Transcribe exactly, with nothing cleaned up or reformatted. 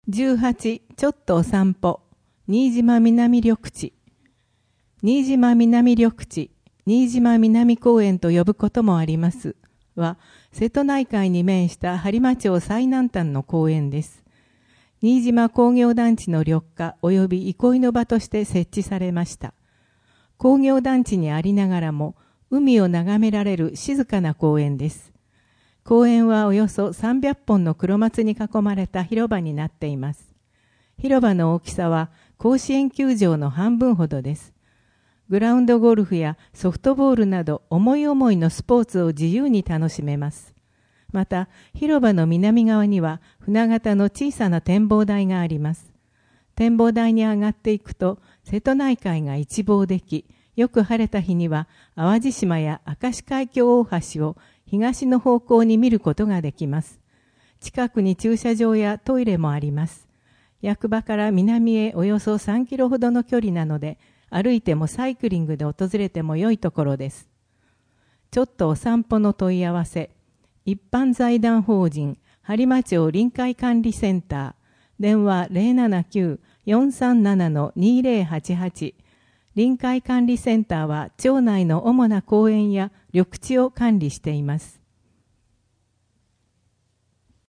じゅうはち、ちょっとお散歩、新島南緑地。新島南緑地、新島南公園と呼ぶこともありますは、瀬戸内海に面した播磨町最南端の公園です。新島工業団地の緑化及び憩いの場として設置されました。工業団地にありながらも、海を眺められる静かな公園です。公園はおよそさんびゃっぽんの黒松に囲まれた広場になっています。広場の大きさは甲子園球場の半分ほどです。グラウンドゴルフやソフトボールなど思い思いのスポーツを自由に楽しめます。また、広場の南側には船形の小さな展望台があります。展望台に上がっていくと瀬戸内海が一望でき、よく晴れた日には淡路島や明石海峡大橋を東の方向に見ることができます。近くに駐車場やトイレもあります。役場から南へおよそさんキロほどの距離なので、歩いてもサイクリングで訪れても良いところです。ちょっとお散歩の問い合わせ。一般財団法人播磨町臨海管理センター。電話 ゼロななきゅう よんさんなな にゼロはちはち。臨海管理センターは町内の主な公園や緑地を管理しています。